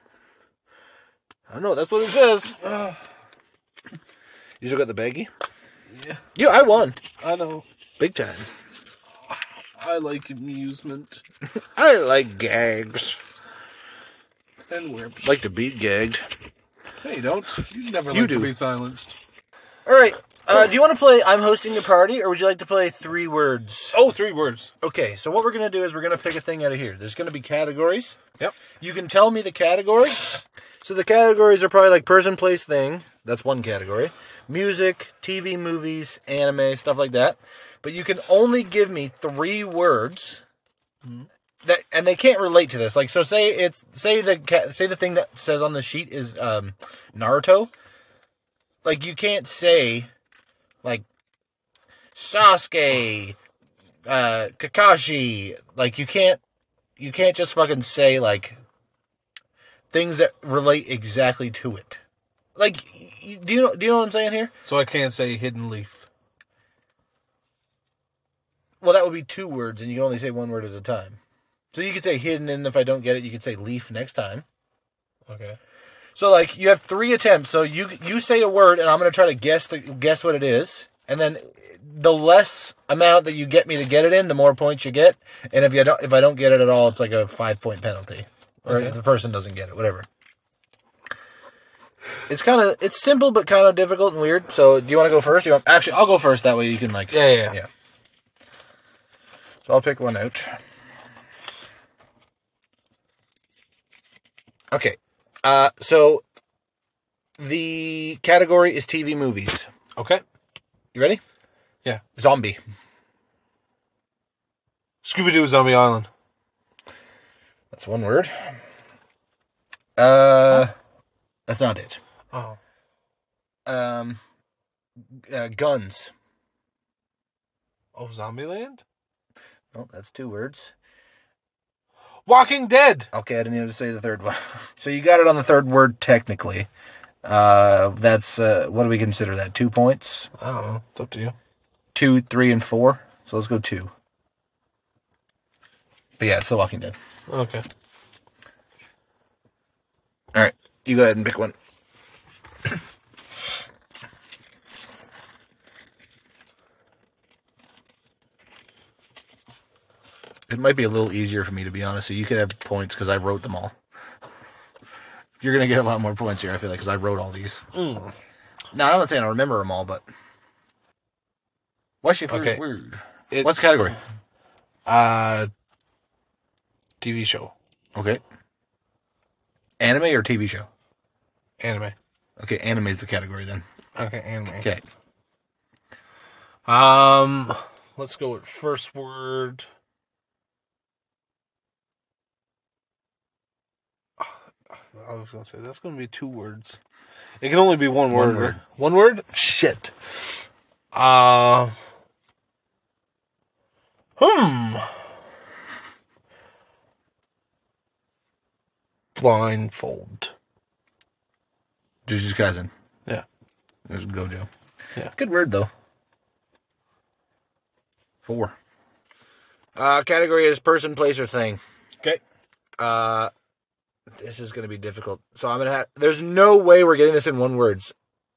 [SPEAKER 1] I don't know. That's what it says. You still got the baggie?
[SPEAKER 2] Yeah.
[SPEAKER 1] Yeah, I won.
[SPEAKER 2] I know.
[SPEAKER 1] Big time.
[SPEAKER 2] I like amusement.
[SPEAKER 1] I like gags.
[SPEAKER 2] And wimps.
[SPEAKER 1] Like to be gagged.
[SPEAKER 2] Hey, don't. You never
[SPEAKER 1] You
[SPEAKER 2] like
[SPEAKER 1] do.
[SPEAKER 2] to be silenced.
[SPEAKER 1] All right. Uh, do you want to play I'm hosting a party, or would you like to play three words?
[SPEAKER 2] Oh, three words.
[SPEAKER 1] Okay, so what we're going to do is we're going to pick a thing out of here. There's going to be categories.
[SPEAKER 2] Yep.
[SPEAKER 1] You can tell me the category. So the categories are probably like person, place, thing. That's one category. Music, T V, movies, anime, stuff like that. But you can only give me three words mm-hmm. that, and they can't relate to this. Like, so say it's say the say the thing that says on the sheet is um, Naruto. Like, you can't say like Sasuke, uh, Kakashi. Like, you can't you can't just fucking say like things that relate exactly to it. Like, do you know do you know what I'm saying here?
[SPEAKER 2] So I can't say Hidden Leaf.
[SPEAKER 1] Well, that would be two words, and you can only say one word at a time. So you could say hidden, and if I don't get it, you could say leaf next time.
[SPEAKER 2] Okay.
[SPEAKER 1] So, like, you have three attempts. So you you say a word, and I'm going to try to guess the, guess what it is. And then the less amount that you get me to get it in, the more points you get. And if you don't, if I don't get it at all, it's like a five point penalty, or
[SPEAKER 2] Okay.
[SPEAKER 1] if the person doesn't get it, whatever. It's kind of it's simple, but kind of difficult and weird. So, do you want to go first? Do you want, actually, I'll go first. That way, you can like
[SPEAKER 2] Yeah, yeah, yeah.
[SPEAKER 1] yeah. So I'll pick one out. Okay. Uh, so the category is T V movies.
[SPEAKER 2] Okay.
[SPEAKER 1] You ready?
[SPEAKER 2] Yeah.
[SPEAKER 1] Zombie.
[SPEAKER 2] Scooby-Doo Zombie Island.
[SPEAKER 1] That's one word. Uh, that's not it.
[SPEAKER 2] Oh.
[SPEAKER 1] Um, uh, guns.
[SPEAKER 2] Oh, Zombieland?
[SPEAKER 1] Oh, that's two words.
[SPEAKER 2] Walking Dead.
[SPEAKER 1] Okay, I didn't even say the third one. So you got it on the third word, technically. Uh, that's, uh, what do we consider that? Two points?
[SPEAKER 2] I don't know. It's up to you.
[SPEAKER 1] Two, three, and four. So let's go two. But yeah, it's The Walking Dead.
[SPEAKER 2] Okay.
[SPEAKER 1] All right, you go ahead and pick one. It might be a little easier for me, to be honest. So you could have points because I wrote them all. You're going to get a lot more points here, I feel like, because I wrote all these.
[SPEAKER 2] Mm.
[SPEAKER 1] Now, I'm not saying I remember them all, but... What's your first
[SPEAKER 2] Okay.
[SPEAKER 1] word?
[SPEAKER 2] It,
[SPEAKER 1] What's the category?
[SPEAKER 2] Uh, T V show.
[SPEAKER 1] Okay. Anime or T V show?
[SPEAKER 2] Anime.
[SPEAKER 1] Okay, anime is the category then.
[SPEAKER 2] Okay, anime.
[SPEAKER 1] Okay.
[SPEAKER 2] Um, let's go with first word. I was going to say, that's going to be two words. It can only be one,
[SPEAKER 1] One
[SPEAKER 2] word.
[SPEAKER 1] word.
[SPEAKER 2] One word? Shit. Uh, hmm. Blindfold.
[SPEAKER 1] Jujutsu Kaisen.
[SPEAKER 2] Yeah.
[SPEAKER 1] There's Gojo.
[SPEAKER 2] Yeah.
[SPEAKER 1] Good word, though. Four. Uh, category is person, place, or thing.
[SPEAKER 2] Okay.
[SPEAKER 1] Uh, this is going to be difficult. So I'm going to have... There's no way we're getting this in one words.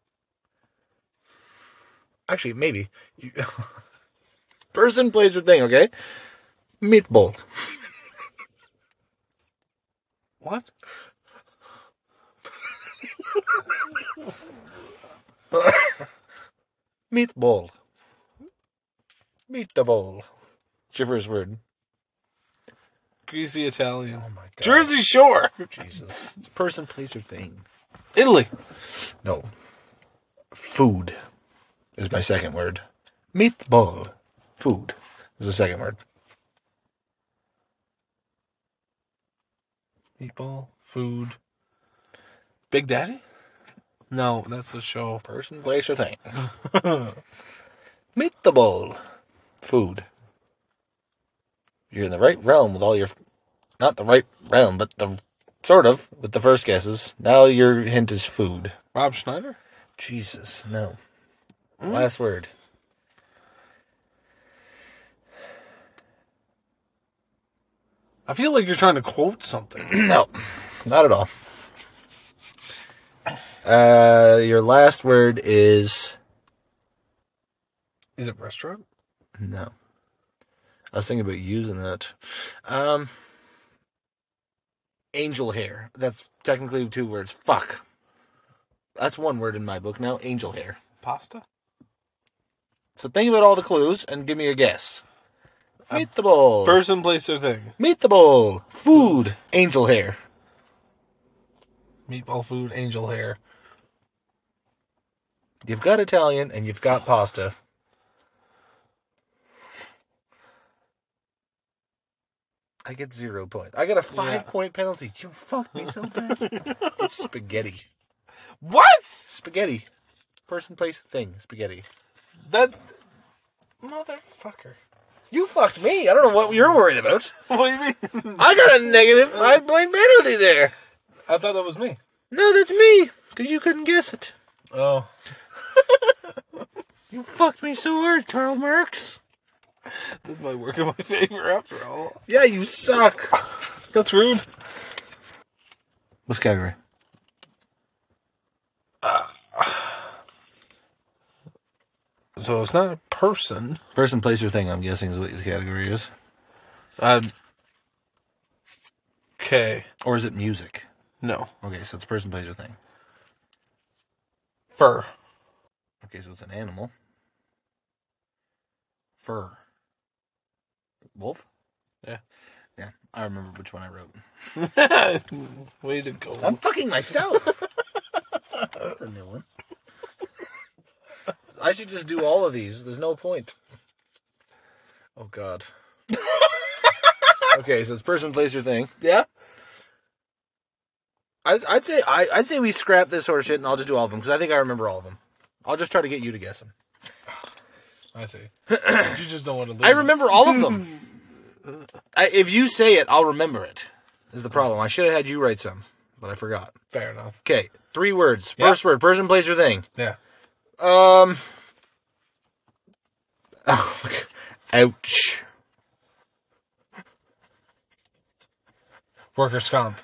[SPEAKER 1] Actually, maybe. You- person, place, or thing, okay? Meatball.
[SPEAKER 2] What?
[SPEAKER 1] Meatball. Meet the ball. What's your first word?
[SPEAKER 2] Greasy Italian.
[SPEAKER 1] Oh my god.
[SPEAKER 2] Jersey Shore.
[SPEAKER 1] Jesus. It's a person, place, or thing.
[SPEAKER 2] Italy.
[SPEAKER 1] No. Food is my second word. Meatball. Food is the second word.
[SPEAKER 2] Meatball. Food. Big Daddy? No, that's a show.
[SPEAKER 1] Person, place, or thing. Meet the ball. Food. You're in the right realm with all your... Not the right realm, but the... Sort of, with the first guesses. Now your hint is food.
[SPEAKER 2] Rob Schneider?
[SPEAKER 1] Jesus, no. Mm. Last word.
[SPEAKER 2] I feel like you're trying to quote something.
[SPEAKER 1] No, not at all. Uh, your last word is...
[SPEAKER 2] Is it restaurant?
[SPEAKER 1] No. I was thinking about using that. Um, angel hair. That's technically two words. Fuck. That's one word in my book now. Angel hair.
[SPEAKER 2] Pasta?
[SPEAKER 1] So think about all the clues and give me a guess. Meet the ball.
[SPEAKER 2] Person, place, or thing.
[SPEAKER 1] Meet the ball. Food. Angel hair.
[SPEAKER 2] Meatball, food, angel hair.
[SPEAKER 1] You've got Italian and you've got pasta. I get zero points. I got a five yeah. point penalty. You fucked me so bad. It's spaghetti.
[SPEAKER 2] What?
[SPEAKER 1] Spaghetti. Person, place, thing. Spaghetti.
[SPEAKER 2] That motherfucker.
[SPEAKER 1] You fucked me. I don't know what you're worried about.
[SPEAKER 2] What do you mean?
[SPEAKER 1] I got a negative five point penalty there.
[SPEAKER 2] I thought that was me.
[SPEAKER 1] No, that's me. Because you couldn't guess it.
[SPEAKER 2] Oh.
[SPEAKER 1] You fucked me so hard, Karl Marx.
[SPEAKER 2] This might work in my favor after all.
[SPEAKER 1] Yeah, you suck.
[SPEAKER 2] That's rude.
[SPEAKER 1] What's category?
[SPEAKER 2] Uh, so it's not a person.
[SPEAKER 1] Person, place, or thing, I'm guessing is what the category is.
[SPEAKER 2] Um. Okay.
[SPEAKER 1] Or is it music?
[SPEAKER 2] No.
[SPEAKER 1] Okay, so it's person, place, or thing.
[SPEAKER 2] Fur.
[SPEAKER 1] Okay, so it's an animal. Fur. Wolf?
[SPEAKER 2] Yeah.
[SPEAKER 1] Yeah, I remember which one I wrote.
[SPEAKER 2] Way to go.
[SPEAKER 1] I'm fucking myself. That's a new one. I should just do all of these. There's no point. Oh, God. Okay, so it's person, place, or thing.
[SPEAKER 2] Yeah?
[SPEAKER 1] I'd, I'd say I, I'd say we scrap this sort of shit and I'll just do all of them because I think I remember all of them. I'll just try to get you to guess them.
[SPEAKER 2] I see. You just don't want to lose.
[SPEAKER 1] I remember all of them. I, if you say it, I'll remember it. Is the problem. I should have had you write some, but I forgot.
[SPEAKER 2] Fair enough.
[SPEAKER 1] Okay, three words. First
[SPEAKER 2] yeah.
[SPEAKER 1] word, person, place, or thing.
[SPEAKER 2] Yeah.
[SPEAKER 1] Um. Oh, ouch.
[SPEAKER 2] Workers' comp.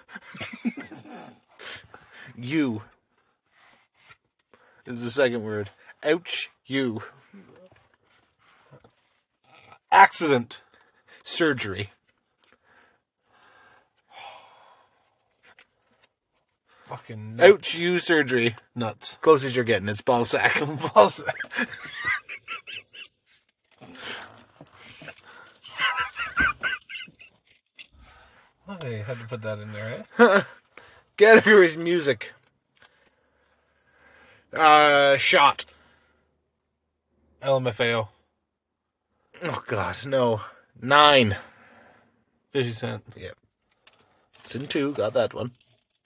[SPEAKER 1] You is the second word. Ouch, you.
[SPEAKER 2] Accident.
[SPEAKER 1] Surgery.
[SPEAKER 2] Fucking nuts.
[SPEAKER 1] Ouch, you surgery.
[SPEAKER 2] Nuts.
[SPEAKER 1] Closest you're getting. It's ball sack.
[SPEAKER 2] Ball sack. I had to put that in there, eh?
[SPEAKER 1] Categories music. Uh, shot.
[SPEAKER 2] L M F A O.
[SPEAKER 1] Oh, God, no. Nine.
[SPEAKER 2] fifty Cent.
[SPEAKER 1] Yep. It's in two. Got that one.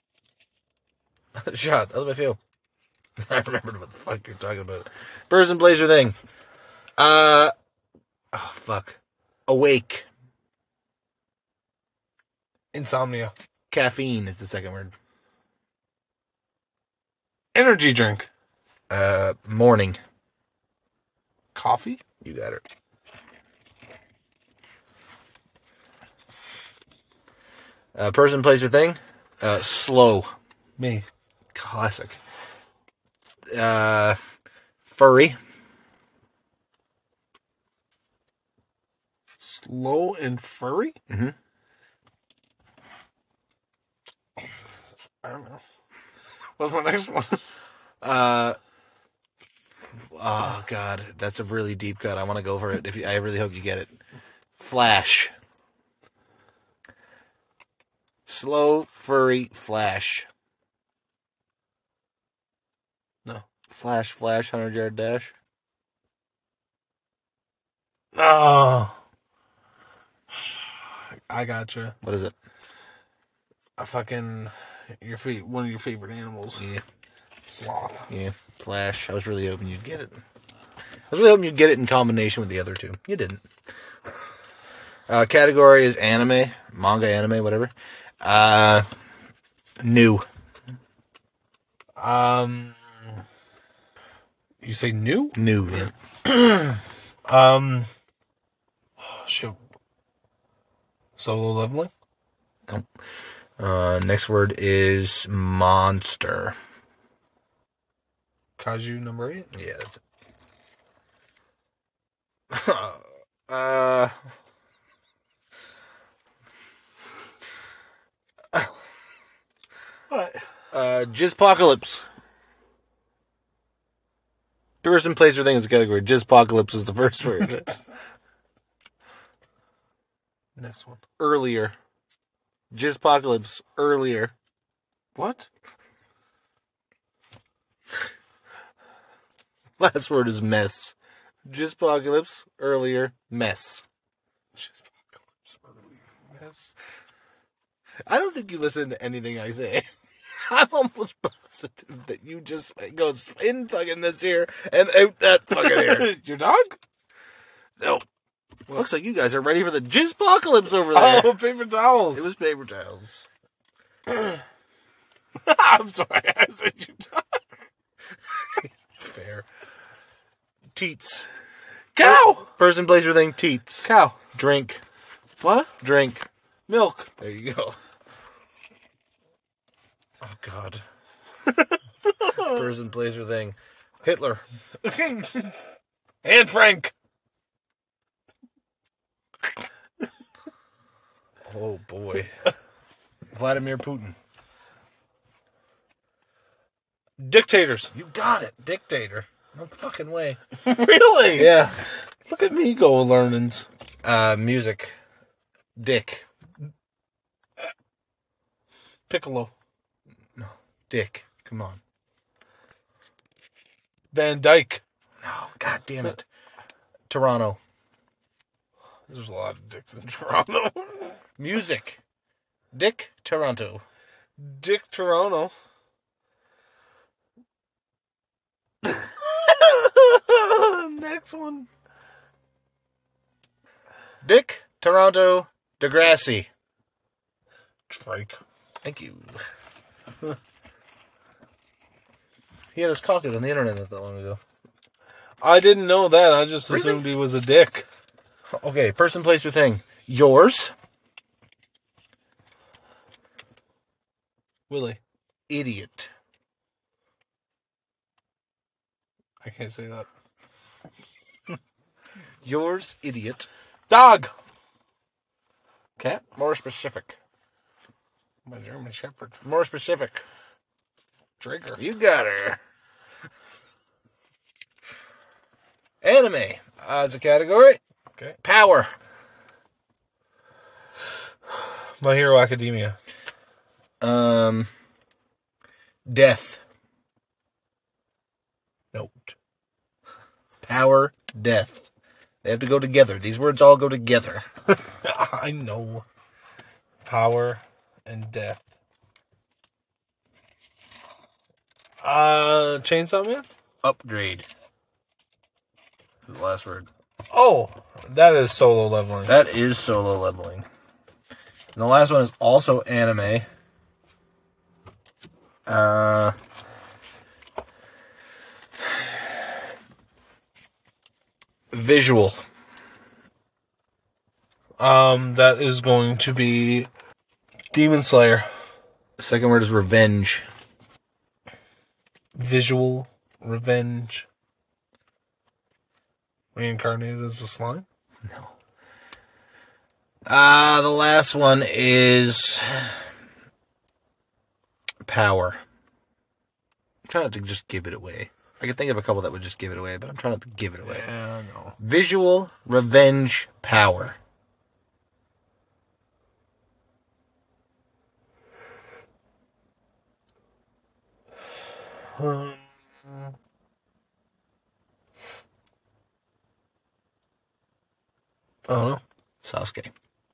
[SPEAKER 1] Shot. L M F A O. I remembered what the fuck you're talking about. Person, place, or thing. Uh, oh, fuck. Awake.
[SPEAKER 2] Insomnia.
[SPEAKER 1] Caffeine is the second word.
[SPEAKER 2] Energy drink.
[SPEAKER 1] Uh, morning.
[SPEAKER 2] Coffee?
[SPEAKER 1] You got it. Uh, person, place, or thing. Uh, slow.
[SPEAKER 2] Me.
[SPEAKER 1] Classic. Uh, furry.
[SPEAKER 2] Slow and furry?
[SPEAKER 1] Mm-hmm.
[SPEAKER 2] I don't know. What's my next one?
[SPEAKER 1] Uh, Oh, God. That's a really deep cut. I want to go for it. If you, I really hope you get it. Flash. Slow, furry Flash.
[SPEAKER 2] No.
[SPEAKER 1] Flash, Flash, hundred-yard dash.
[SPEAKER 2] Oh. I gotcha.
[SPEAKER 1] What is it?
[SPEAKER 2] A fucking... Your feet, one of your favorite animals.
[SPEAKER 1] Yeah.
[SPEAKER 2] Sloth.
[SPEAKER 1] Yeah. Flash. I was really hoping you'd get it. I was really hoping you'd get it in combination with the other two. You didn't. Uh, category is anime, manga, anime, whatever. Uh, new.
[SPEAKER 2] Um... You say new?
[SPEAKER 1] New, yeah.
[SPEAKER 2] Um... Oh, shit. Solo leveling?
[SPEAKER 1] Nope. Uh, next word is monster.
[SPEAKER 2] Kaiju number eight?
[SPEAKER 1] Yeah, that's it. uh...
[SPEAKER 2] What?
[SPEAKER 1] Uh, Jizzpocalypse. Tourist and placer thing is a category. Jizzpocalypse is the first word.
[SPEAKER 2] Next one.
[SPEAKER 1] Earlier. Jizzpocalypse. Earlier.
[SPEAKER 2] What?
[SPEAKER 1] Last word is mess. Jizzpocalypse. Earlier. Mess.
[SPEAKER 2] Yes.
[SPEAKER 1] I don't think you listen to anything I say. I'm almost positive that you just it goes in fucking this ear and out that fucking ear.
[SPEAKER 2] Your dog?
[SPEAKER 1] No. Looks like you guys are ready for the Jizzpocalypse over there.
[SPEAKER 2] Oh, paper towels.
[SPEAKER 1] It was paper towels.
[SPEAKER 2] I'm sorry, I said your dog.
[SPEAKER 1] Fair. Teats.
[SPEAKER 2] Cow!
[SPEAKER 1] Person, place, or thing, teats.
[SPEAKER 2] Cow.
[SPEAKER 1] Drink.
[SPEAKER 2] What?
[SPEAKER 1] Drink.
[SPEAKER 2] Milk.
[SPEAKER 1] There you go. Oh, God. Person, place, or thing. Hitler.
[SPEAKER 2] And Frank.
[SPEAKER 1] Oh, boy. Vladimir Putin.
[SPEAKER 2] Dictators.
[SPEAKER 1] You got it. Dictator. No fucking way.
[SPEAKER 2] Really?
[SPEAKER 1] Yeah.
[SPEAKER 2] Look at me go learnings.
[SPEAKER 1] Uh, music. Dick.
[SPEAKER 2] Piccolo.
[SPEAKER 1] No. Dick. Come on.
[SPEAKER 2] Van Dyke.
[SPEAKER 1] No. God damn it. Toronto.
[SPEAKER 2] There's a lot of dicks in Toronto.
[SPEAKER 1] Music. Dick Toronto.
[SPEAKER 2] Dick Toronto. Next one.
[SPEAKER 1] Dick Toronto Degrassi.
[SPEAKER 2] Drake.
[SPEAKER 1] Thank you. He had his cock out on the internet not that long ago.
[SPEAKER 2] I didn't know that. I just
[SPEAKER 1] Really?
[SPEAKER 2] assumed he was a dick.
[SPEAKER 1] Okay, person, place, or thing. Yours.
[SPEAKER 2] Willie.
[SPEAKER 1] Idiot.
[SPEAKER 2] I can't say that.
[SPEAKER 1] Yours, idiot.
[SPEAKER 2] Dog.
[SPEAKER 1] Cat. More specific.
[SPEAKER 2] My German Shepherd.
[SPEAKER 1] More specific.
[SPEAKER 2] Draker.
[SPEAKER 1] You got her. Anime. Uh, as a category.
[SPEAKER 2] Okay.
[SPEAKER 1] Power.
[SPEAKER 2] My Hero Academia.
[SPEAKER 1] Um. Death.
[SPEAKER 2] Nope.
[SPEAKER 1] Power. Death. They have to go together. These words all go together.
[SPEAKER 2] I know. Power and death. Uh, Chainsaw Man?
[SPEAKER 1] Upgrade. The last word.
[SPEAKER 2] Oh, that is solo leveling.
[SPEAKER 1] That is solo leveling. And the last one is also anime. Uh, visual.
[SPEAKER 2] Um, that is going to be Demon Slayer.
[SPEAKER 1] The second word is revenge.
[SPEAKER 2] Visual revenge. Reincarnated as a slime?
[SPEAKER 1] No. Uh, the last one is power. I'm trying not to just give it away. I could think of a couple that would just give it away, but I'm trying not to give it away.
[SPEAKER 2] Yeah, I know.
[SPEAKER 1] Visual revenge power.
[SPEAKER 2] Um, I don't know.
[SPEAKER 1] Sasuke.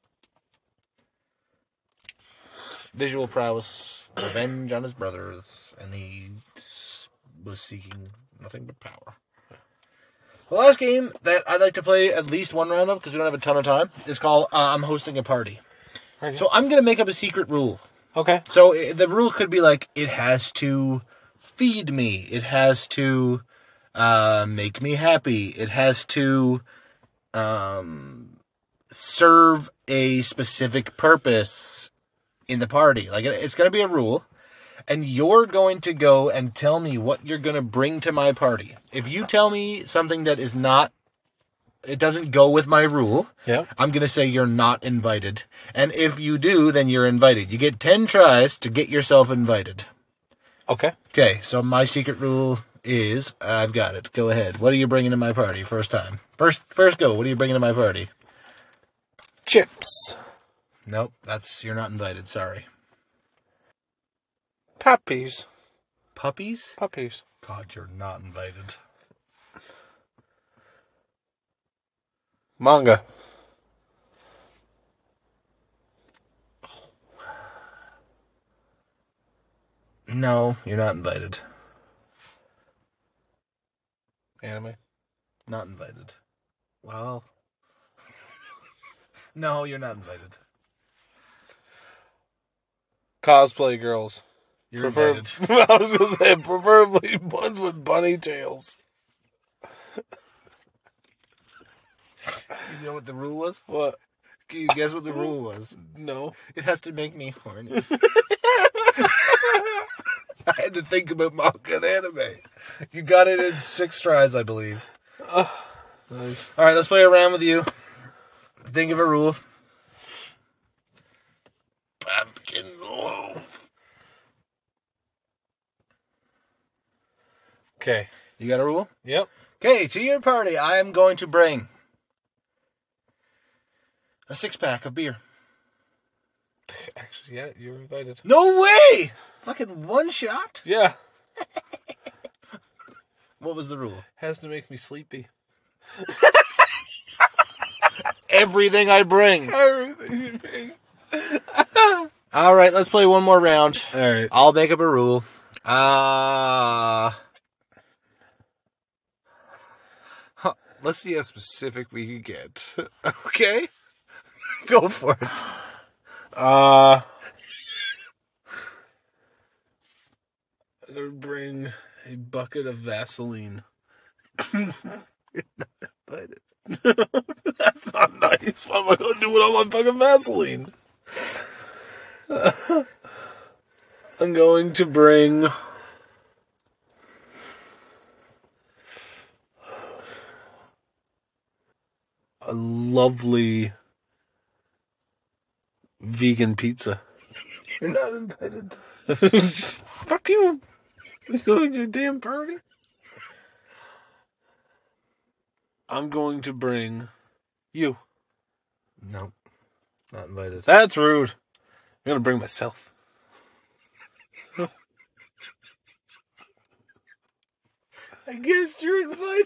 [SPEAKER 1] Visual prowess, revenge on his brothers, and he was seeking nothing but power. The last game that I'd like to play at least one round of, because we don't have a ton of time, is called uh, I'm Hosting a Party.
[SPEAKER 2] Okay.
[SPEAKER 1] So I'm going to make up a secret rule.
[SPEAKER 2] Okay.
[SPEAKER 1] So uh, the rule could be like, it has to feed me. It has to uh, make me happy. It has to um, serve a specific purpose in the party. Like, it's going to be a rule. And you're going to go and tell me what you're going to bring to my party. If you tell me something that is not, it doesn't go with my rule,
[SPEAKER 2] Yeah.
[SPEAKER 1] I'm going to say you're not invited. And if you do, then you're invited. You get ten tries to get yourself invited.
[SPEAKER 2] Okay.
[SPEAKER 1] Okay, so my secret rule is, I've got it. Go ahead. What are you bringing to my party first time? First, first go. What are you bringing to my party?
[SPEAKER 2] Chips.
[SPEAKER 1] Nope, that's, you're not invited. Sorry.
[SPEAKER 2] Puppies.
[SPEAKER 1] Puppies?
[SPEAKER 2] Puppies.
[SPEAKER 1] God, you're not invited.
[SPEAKER 2] Manga.
[SPEAKER 1] No, you're not invited.
[SPEAKER 2] Anime.
[SPEAKER 1] Not invited. Well. No, you're not invited.
[SPEAKER 2] Cosplay girls.
[SPEAKER 1] You're
[SPEAKER 2] Prefer-
[SPEAKER 1] invited.
[SPEAKER 2] I was going to say, preferably ones with bunny tails.
[SPEAKER 1] You know what the rule was?
[SPEAKER 2] What?
[SPEAKER 1] Can you guess what the rule was?
[SPEAKER 2] No.
[SPEAKER 1] It has to make me horny. I had to think about manga and anime. You got it in six tries, I believe.
[SPEAKER 2] Uh, nice.
[SPEAKER 1] All right, let's play around with you. Think of a rule. Pumpkin loaf.
[SPEAKER 2] Okay.
[SPEAKER 1] You got a rule?
[SPEAKER 2] Yep.
[SPEAKER 1] Okay, to your party, I am going to bring a six-pack of beer.
[SPEAKER 2] Actually, yeah, you're invited.
[SPEAKER 1] No way! Fucking one shot?
[SPEAKER 2] Yeah.
[SPEAKER 1] What was the rule?
[SPEAKER 2] Has to make me sleepy.
[SPEAKER 1] Everything I bring.
[SPEAKER 2] Everything.
[SPEAKER 1] All right, let's play one more round.
[SPEAKER 2] All right.
[SPEAKER 1] I'll make up a rule. Uh, huh, let's see how specific we can get. Okay? Go for it.
[SPEAKER 2] Uh, I'm going to bring a bucket of Vaseline.
[SPEAKER 1] But
[SPEAKER 2] That's not nice. What am I going to do with all my fucking Vaseline? I'm going to bring a lovely vegan pizza.
[SPEAKER 1] you're not invited.
[SPEAKER 2] Fuck you. You going to your damn party? I'm going to bring you.
[SPEAKER 1] Nope. Not invited.
[SPEAKER 2] That's rude. I'm going to bring myself.
[SPEAKER 1] I guess you're invited.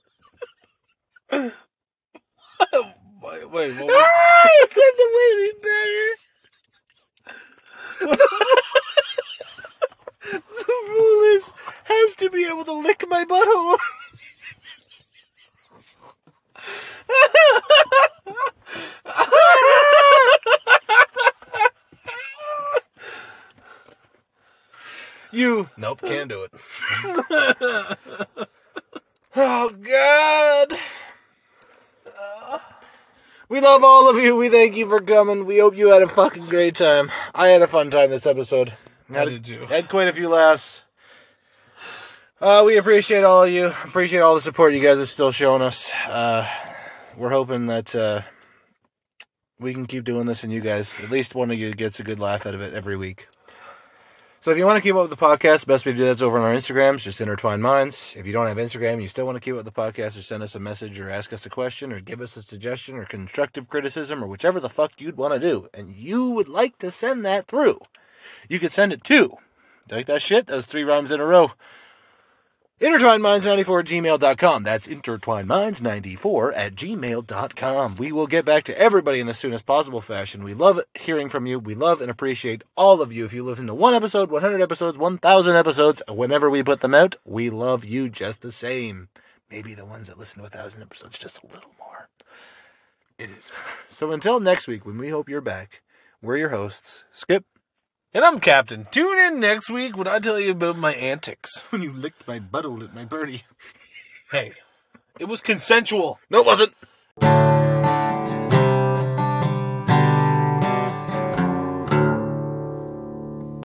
[SPEAKER 2] wait, wait, what was-
[SPEAKER 1] Ah, you couldn't have made it better. The rule is, has to be able to lick my butthole. You. Nope, can't do it. Oh, God. We love all of you. We thank you for coming. We hope you had a fucking great time. I had a fun time this episode.
[SPEAKER 2] I did too.
[SPEAKER 1] Had quite a few laughs. Uh, we appreciate all of you. Appreciate all the support you guys are still showing us. Uh, we're hoping that uh, we can keep doing this and you guys, at least one of you gets a good laugh out of it every week. So if you want to keep up with the podcast, the best way to do that is over on our Instagrams, just Intertwined Minds. If you don't have Instagram and you still want to keep up with the podcast, or send us a message or ask us a question or give us a suggestion or constructive criticism or whichever the fuck you'd want to do, and you would like to send that through, you could send it to, like that shit, those three rhymes in a row, intertwinedminds ninety-four at gmail dot com. That's intertwinedminds ninety-four at gmail dot com. We will get back to everybody in the soonest possible fashion. We love hearing from you. We love and appreciate all of you. If you listen to one episode, one hundred episodes, one thousand episodes, whenever we put them out, we love you just the same. Maybe the ones that listen to one thousand episodes just a little more. It is. So until next week, when we hope you're back, we're your hosts, Skip.
[SPEAKER 2] And I'm Captain. Tune in next week when I tell you about my antics.
[SPEAKER 1] When you licked my butthole at my birdie.
[SPEAKER 2] Hey, it was consensual.
[SPEAKER 1] No, it wasn't.